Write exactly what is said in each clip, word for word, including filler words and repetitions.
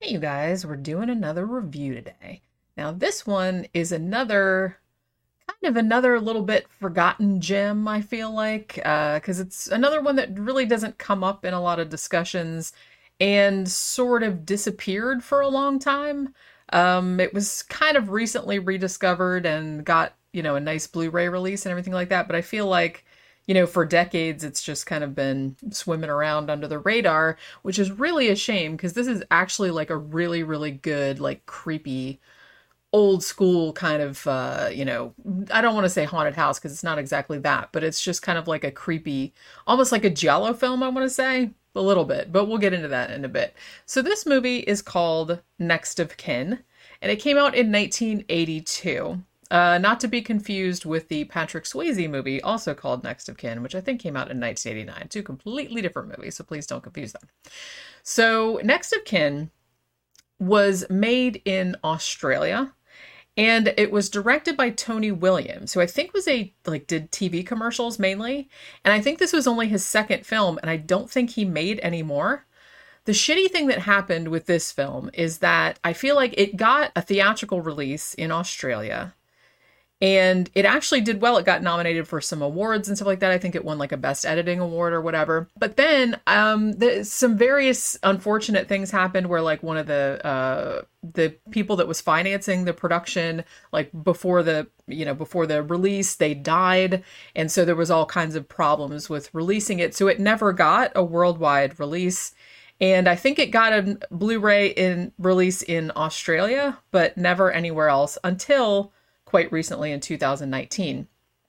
Hey, you guys, we're doing another review today. Now, this one is another kind of another little bit forgotten gem, I feel like, because it's another one that really doesn't come up in a lot of discussions and sort of disappeared for a long time. Um, it was kind of recently rediscovered and got, you know, a nice Blu-ray release and everything like that, but I feel like you know, for decades, it's just kind of been swimming around under the radar, which is really a shame because this is actually like a really, really good, like creepy, old school kind of, uh, you know, I don't want to say haunted house because it's not exactly that, but it's just kind of like a creepy, almost like a giallo film, I want to say. A little bit, but we'll get into that in a bit. So this movie is called Next of Kin, and it came out in nineteen eighty-two. Uh, not to be confused with the Patrick Swayze movie, also called Next of Kin, which I think came out in nineteen eighty-nine. Two completely different movies, so please don't confuse them. So, Next of Kin was made in Australia, and it was directed by Tony Williams, who I think was a, like, did T V commercials mainly. And I think this was only his second film, and I don't think he made any more. The shitty thing that happened with this film is that I feel like it got a theatrical release in Australia. And it actually did well. It got nominated for some awards and stuff like that. I think it won like a best editing award or whatever. But then um, the, some various unfortunate things happened where like one of the uh, the people that was financing the production, like before the, you know, before the release, they died. And so there was all kinds of problems with releasing it. So it never got a worldwide release. And I think it got a Blu-ray in release in Australia, but never anywhere else until quite recently in two thousand nineteen.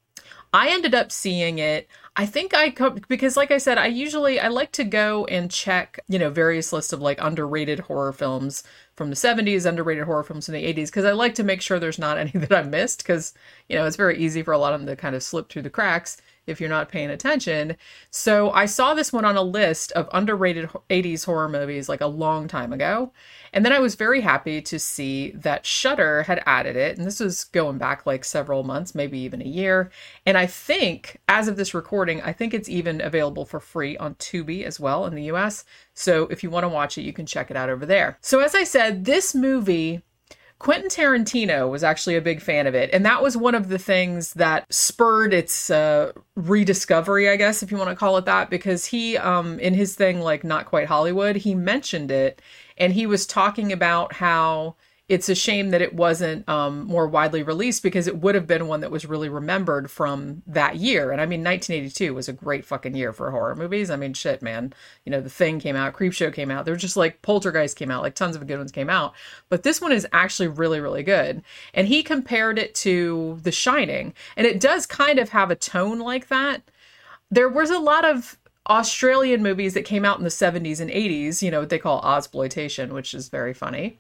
I ended up seeing it. I think I, because like I said, I usually, I like to go and check, you know, various lists of like underrated horror films from the seventies, underrated horror films from the eighties, because I like to make sure there's not any that I missed, because, you know, it's very easy for a lot of them to kind of slip through the cracks if you're not paying attention. So I saw this one on a list of underrated eighties horror movies like a long time ago. And then I was very happy to see that Shudder had added it. And this was going back like several months, maybe even a year. And I think, as of this recording, I think it's even available for free on Tubi as well in the U S. So if you want to watch it, you can check it out over there. So as I said, this movie, Quentin Tarantino was actually a big fan of it. And that was one of the things that spurred its uh, rediscovery, I guess, if you want to call it that, because he, um, in his thing, like Not Quite Hollywood, he mentioned it. And he was talking about how it's a shame that it wasn't um, more widely released because it would have been one that was really remembered from that year. And I mean, nineteen eighty-two was a great fucking year for horror movies. I mean, shit, man. You know, The Thing came out, Creepshow came out. There were just like Poltergeist came out, like tons of good ones came out. But this one is actually really, really good. And he compared it to The Shining. And it does kind of have a tone like that. There was a lot of Australian movies that came out in the seventies and eighties, you know, what they call Ozploitation, which is very funny.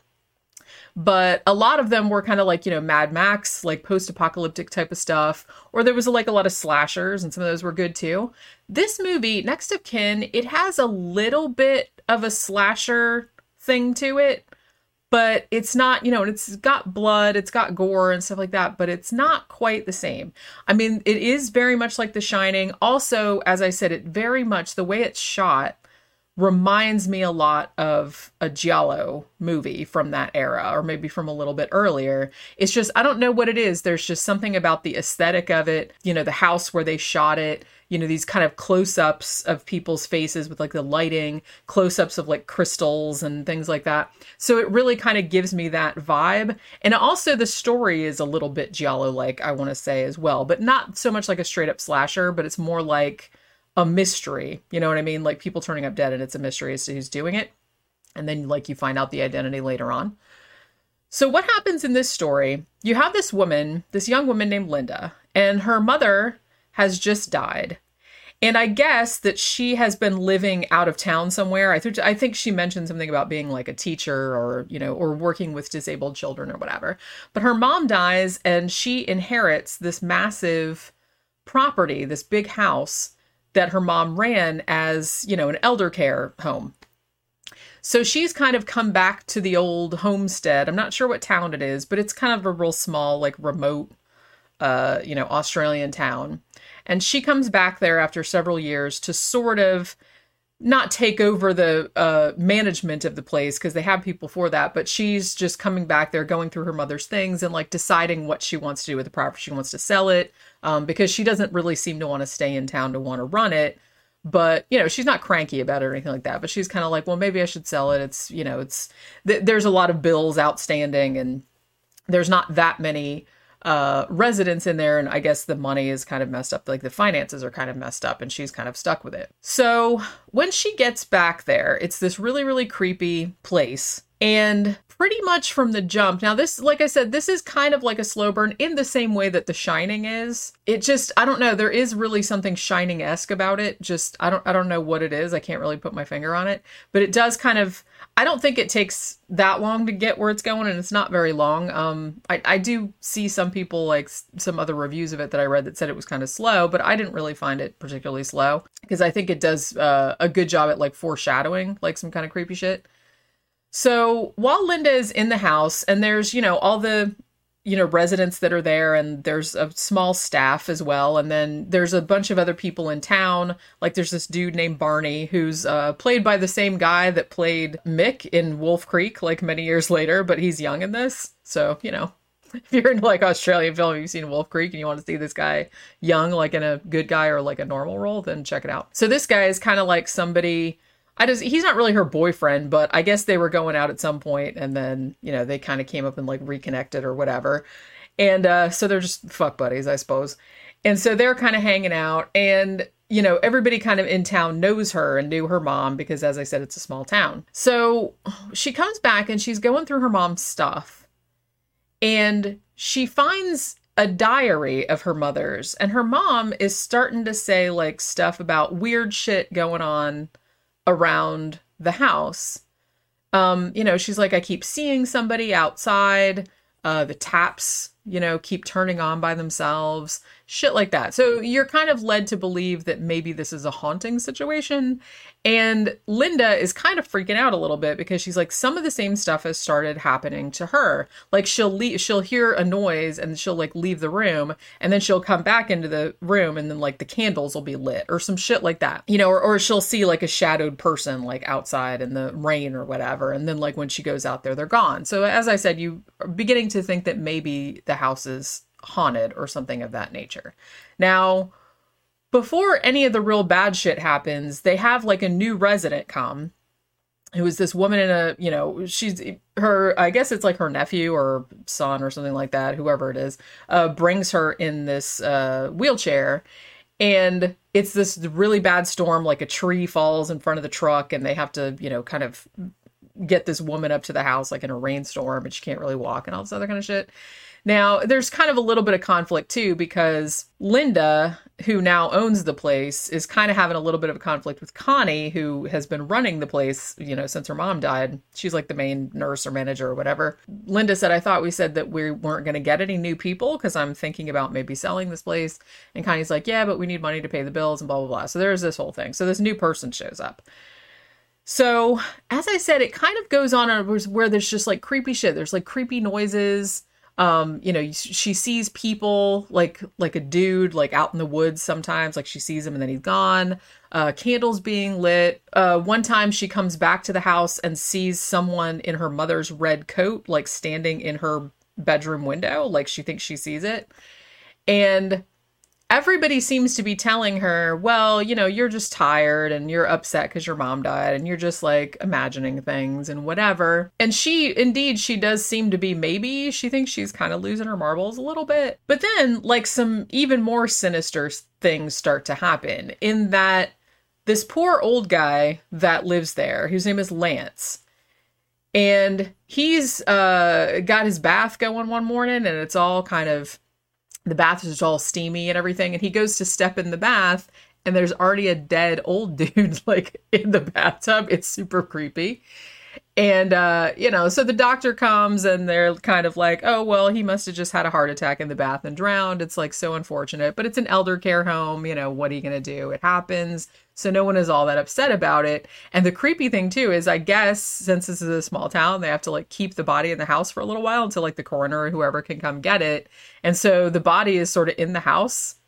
But a lot of them were kind of like, you know, Mad Max, like post-apocalyptic type of stuff. Or there was like a lot of slashers, and some of those were good too. This movie, Next of Kin, it has a little bit of a slasher thing to it. But it's not, you know, it's got blood, it's got gore and stuff like that, but it's not quite the same. I mean, it is very much like The Shining. Also, as I said, it very much, the way it's shot reminds me a lot of a giallo movie from that era, or maybe from a little bit earlier. It's just, I don't know what it is. There's just something about the aesthetic of it, you know, the house where they shot it, you know, these kind of close-ups of people's faces with like the lighting, close-ups of like crystals and things like that. So it really kind of gives me that vibe. And also the story is a little bit giallo-like, I want to say as well, but not so much like a straight-up slasher, but it's more like a mystery, you know what I mean? Like people turning up dead and it's a mystery as to who's doing it. And then like you find out the identity later on. So what happens in this story, you have this woman, this young woman named Linda, and her mother has just died. And I guess that she has been living out of town somewhere. I, th- I think she mentioned something about being like a teacher or, you know, or working with disabled children or whatever. But her mom dies and she inherits this massive property, this big house that her mom ran as, you know, an elder care home. So she's kind of come back to the old homestead. I'm not sure what town it is, but it's kind of a real small, like remote, uh, you know, Australian town. And she comes back there after several years to sort of not take over the uh, management of the place because they have people for that, but she's just coming back there, going through her mother's things and like deciding what she wants to do with the property. She wants to sell it um, because she doesn't really seem to want to stay in town to want to run it. But, you know, she's not cranky about it or anything like that. But she's kind of like, well, maybe I should sell it. It's, you know, it's, th- there's a lot of bills outstanding and there's not that many uh, residents in there. And I guess the money is kind of messed up. Like the finances are kind of messed up and she's kind of stuck with it. So when she gets back there, it's this really, really creepy place. And pretty much from the jump, now this, like I said, this is kind of like a slow burn in the same way that The Shining is. It just, I don't know, there is really something Shining-esque about it. Just, I don't, I don't know what it is. I can't really put my finger on it, but it does kind of, I don't think it takes that long to get where it's going and it's not very long. Um, I, I do see some people, like some other reviews of it that I read that said it was kind of slow, but I didn't really find it particularly slow because I think it does uh, a good job at like foreshadowing like some kind of creepy shit. So while Linda is in the house and there's, you know, all the, you know, residents that are there and there's a small staff as well. And then there's a bunch of other people in town. Like there's this dude named Barney who's uh, played by the same guy that played Mick in Wolf Creek, like many years later, but he's young in this. So, you know, if you're into like Australian film, you've seen Wolf Creek and you want to see this guy young, like in a good guy or like a normal role, then check it out. So this guy is kind of like somebody... I just, he's not really her boyfriend, but I guess they were going out at some point and then, you know, they kind of came up and like reconnected or whatever. And uh, so they're just fuck buddies, I suppose. And so they're kind of hanging out and, you know, everybody kind of in town knows her and knew her mom because, as I said, it's a small town. So she comes back and she's going through her mom's stuff and she finds a diary of her mother's and her mom is starting to say like stuff about weird shit going on around the house. Um, you know, she's like, I keep seeing somebody outside. Uh, the taps, you know, keep turning on by themselves. Shit like that. So you're kind of led to believe that maybe this is a haunting situation. And Linda is kind of freaking out a little bit because she's like, some of the same stuff has started happening to her. Like she'll leave, she'll hear a noise and she'll like leave the room and then she'll come back into the room and then like the candles will be lit or some shit like that, you know, or, or she'll see like a shadowed person like outside in the rain or whatever. And then like when she goes out there, they're gone. So as I said, you are beginning to think that maybe the house is haunted or something of that nature. Now, before any of the real bad shit happens, they have like a new resident come who is this woman in a, you know, she's her, I guess it's like her nephew or son or something like that, whoever it is, uh, brings her in this uh, wheelchair. And it's this really bad storm, like a tree falls in front of the truck and they have to, you know, kind of get this woman up to the house like in a rainstorm and she can't really walk and all this other kind of shit. Now, there's kind of a little bit of conflict, too, because Linda, who now owns the place, is kind of having a little bit of a conflict with Connie, who has been running the place, you know, since her mom died. She's like the main nurse or manager or whatever. Linda said, I thought we said that we weren't going to get any new people because I'm thinking about maybe selling this place. And Connie's like, yeah, but we need money to pay the bills and blah, blah, blah. So there's this whole thing. So this new person shows up. So, as I said, it kind of goes on where there's just like creepy shit. There's like creepy noises. Um, you know, she sees people like, like a dude, like out in the woods sometimes, like she sees him and then he's gone, uh, candles being lit. Uh, one time she comes back to the house and sees someone in her mother's red coat, like standing in her bedroom window. Like she thinks she sees it. And everybody seems to be telling her, well, you know, you're just tired and you're upset because your mom died and you're just like imagining things and whatever. And she, indeed, she does seem to be, maybe she thinks she's kind of losing her marbles a little bit. But then like some even more sinister things start to happen in that this poor old guy that lives there, whose name is Lance, and he's uh, got his bath going one morning and it's all kind of, the bath is all steamy and everything. And he goes to step in the bath and there's already a dead old dude like in the bathtub. It's super creepy. And, uh, you know, so the doctor comes and they're kind of like, oh, well, he must have just had a heart attack in the bath and drowned. It's like so unfortunate, but it's an elder care home. You know, what are you going to do? It happens. So no one is all that upset about it. And the creepy thing, too, is I guess since this is a small town, they have to like keep the body in the house for a little while until like the coroner or whoever can come get it. And so the body is sort of in the house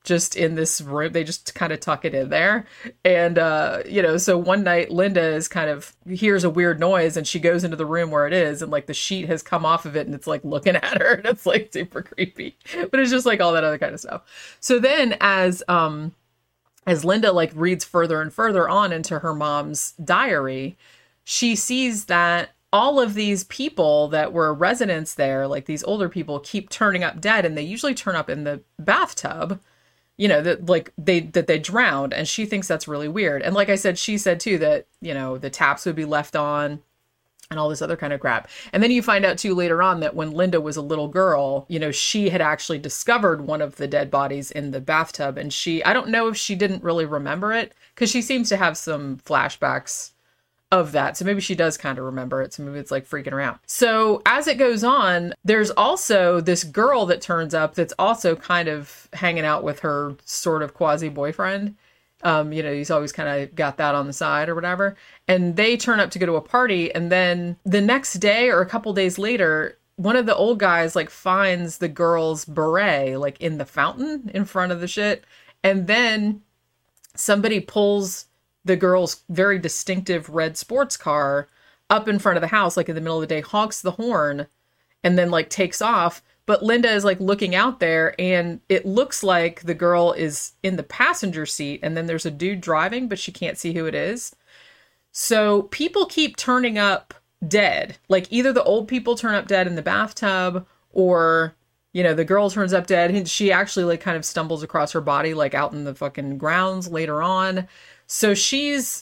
just in this room. They just kind of tuck it in there. And, uh, you know, so one night Linda is kind of hears a weird noise and she goes into the room where it is. And like the sheet has come off of it and it's like looking at her and it's like super creepy, but it's just like all that other kind of stuff. So then as, um, as Linda like reads further and further on into her mom's diary, she sees that all of these people that were residents there, like these older people, keep turning up dead, and they usually turn up in the bathtub, you know, that like they that they drowned, and she thinks that's really weird. And like I said, she said too that, you know, the taps would be left on and all this other kind of crap. And then you find out too later on that when Linda was a little girl, you know, she had actually discovered one of the dead bodies in the bathtub, and she, I don't know if she didn't really remember it, because she seems to have some flashbacks of that. So maybe she does kind of remember it. So maybe it's like freaking her out. So as it goes on, there's also this girl that turns up that's also kind of hanging out with her sort of quasi boyfriend. Um, you know, he's always kind of got that on the side or whatever. And they turn up to go to a party. And then the next day or a couple days later, one of the old guys like finds the girl's beret like in the fountain in front of the shit. And then somebody pulls the girl's very distinctive red sports car up in front of the house, like in the middle of the day, honks the horn, and then like takes off. But Linda is like looking out there, and it looks like the girl is in the passenger seat, and then there's a dude driving, but she can't see who it is. So people keep turning up dead. Like either the old people turn up dead in the bathtub, or, you know, the girl turns up dead, and she actually like kind of stumbles across her body, like out in the fucking grounds later on. So she's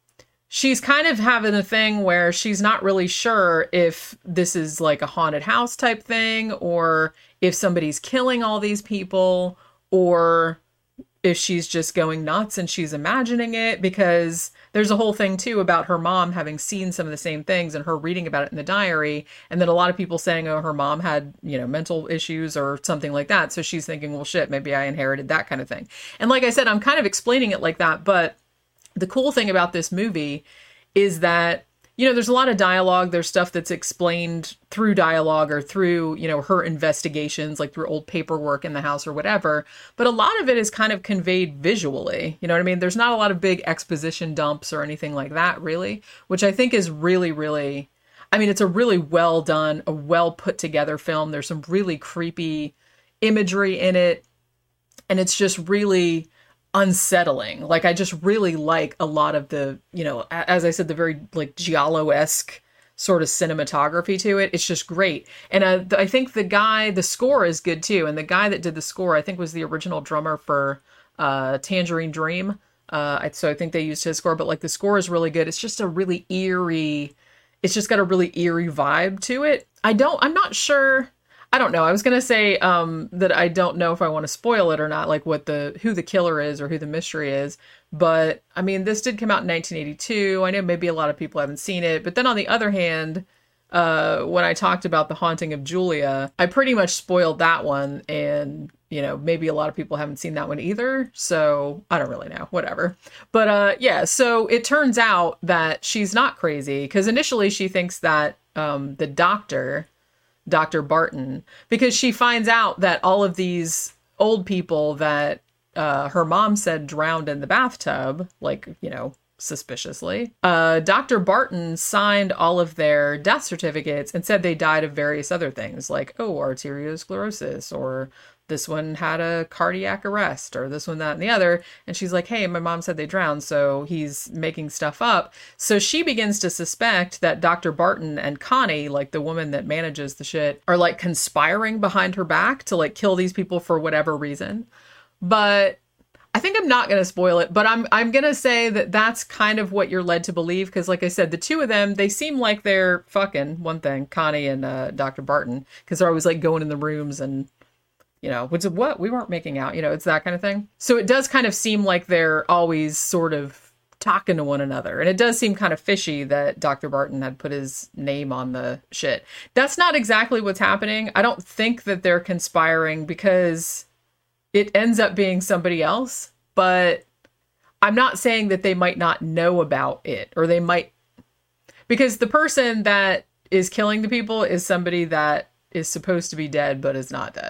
she's kind of having a thing where she's not really sure if this is like a haunted house type thing, or if somebody's killing all these people, or if she's just going nuts and she's imagining it, because there's a whole thing too about her mom having seen some of the same things and her reading about it in the diary. And then a lot of people saying, oh, her mom had, you know, mental issues or something like that. So she's thinking, well, shit, maybe I inherited that kind of thing. And like I said, I'm kind of explaining it like that, but the cool thing about this movie is that, you know, there's a lot of dialogue. There's stuff that's explained through dialogue or through, you know, her investigations, like through old paperwork in the house or whatever. But a lot of it is kind of conveyed visually. You know what I mean? There's not a lot of big exposition dumps or anything like that, really, which I think is really, really, I mean, it's a really well done, a well put together film. There's some really creepy imagery in it. And it's just really unsettling. Like, I just really like a lot of the, you know, as I said, the very like Giallo-esque sort of cinematography to it. It's just great. And uh, I think the guy, the score is good too. And the guy that did the score, I think was the original drummer for uh, Tangerine Dream. Uh, so I think they used his score, but like the score is really good. It's just a really eerie, it's just got a really eerie vibe to it. I don't, I'm not sure. I don't know. I was going to say um, that I don't know if I want to spoil it or not, like what the, who the killer is or who the mystery is. But I mean, this did come out in nineteen eighty-two. I know maybe a lot of people haven't seen it, but then on the other hand, uh, when I talked about The Haunting of Julia, I pretty much spoiled that one. And, you know, maybe a lot of people haven't seen that one either. So I don't really know, whatever. But uh, yeah, so it turns out that she's not crazy, because initially she thinks that um, the doctor, Doctor Barton, because she finds out that all of these old people that uh, her mom said drowned in the bathtub, like, you know, suspiciously, uh, Doctor Barton signed all of their death certificates and said they died of various other things, like, oh, arteriosclerosis, or this one had a cardiac arrest, or this one, that, and the other. And she's like, hey, my mom said they drowned, so he's making stuff up. So she begins to suspect that Doctor Barton and Connie, like the woman that manages the shit, are like conspiring behind her back to like kill these people for whatever reason. But I think I'm not going to spoil it, but I'm I'm going to say that that's kind of what you're led to believe. Because like I said, the two of them, they seem like they're fucking, one thing, Connie and uh, Doctor Barton, because they're always like going in the rooms and, you know, which is what, we weren't making out, you know, it's that kind of thing. So it does kind of seem like they're always sort of talking to one another. And it does seem kind of fishy that Doctor Barton had put his name on the shit. That's not exactly what's happening. I don't think that they're conspiring, because it ends up being somebody else. But I'm not saying that they might not know about it, or they might, because the person that is killing the people is somebody that is supposed to be dead but is not dead.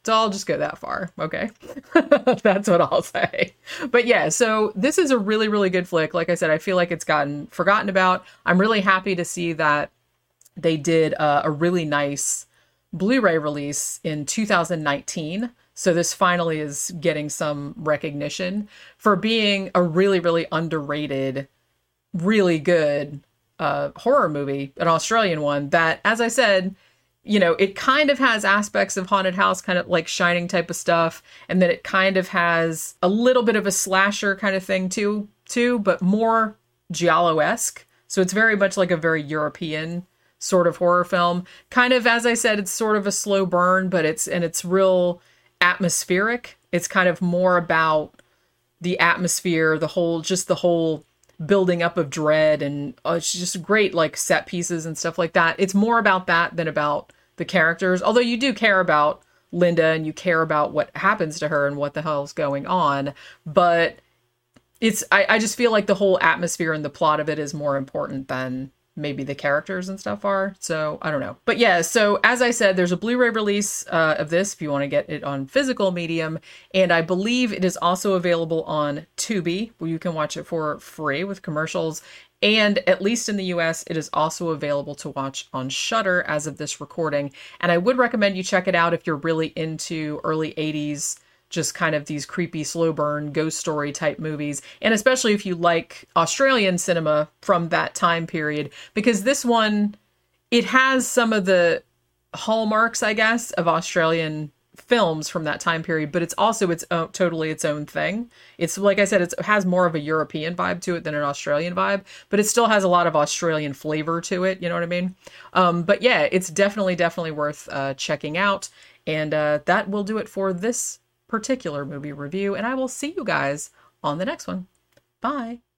So I'll just go that far. Okay. That's what I'll say. But yeah, so this is a really, really good flick. Like I said, I feel like it's gotten forgotten about. I'm really happy to see that they did uh, a really nice Blu-ray release in two thousand nineteen. So this finally is getting some recognition for being a really, really underrated, really good uh, horror movie, an Australian one that, as I said, you know, it kind of has aspects of haunted house, kind of like Shining type of stuff. And then it kind of has a little bit of a slasher kind of thing too, too, but more Giallo-esque. So it's very much like a very European sort of horror film. Kind of, as I said, it's sort of a slow burn, but it's, and it's real atmospheric. It's kind of more about the atmosphere, the whole, just the whole building up of dread, and uh, it's just great, like set pieces and stuff like that. It's more about that than about the characters, although you do care about Linda and you care about what happens to her and what the hell's going on. But it's, I, I just feel like the whole atmosphere and the plot of it is more important than maybe the characters and stuff are. So I don't know. But yeah, so as I said, there's a Blu-ray release uh, of this if you want to get it on physical medium. And I believe it is also available on Tubi, where you can watch it for free with commercials. And at least in the U S, it is also available to watch on Shudder as of this recording. And I would recommend you check it out if you're really into early eighties, just kind of these creepy, slow burn, ghost story type movies. And especially if you like Australian cinema from that time period, because this one, it has some of the hallmarks, I guess, of Australian films from that time period, but it's also its own, totally its own thing. It's, like I said, it's, it has more of a European vibe to it than an Australian vibe, but it still has a lot of Australian flavor to it. You know what I mean? Um, but yeah, it's definitely, definitely worth uh, checking out. And uh, that will do it for this particular movie review. And I will see you guys on the next one. Bye.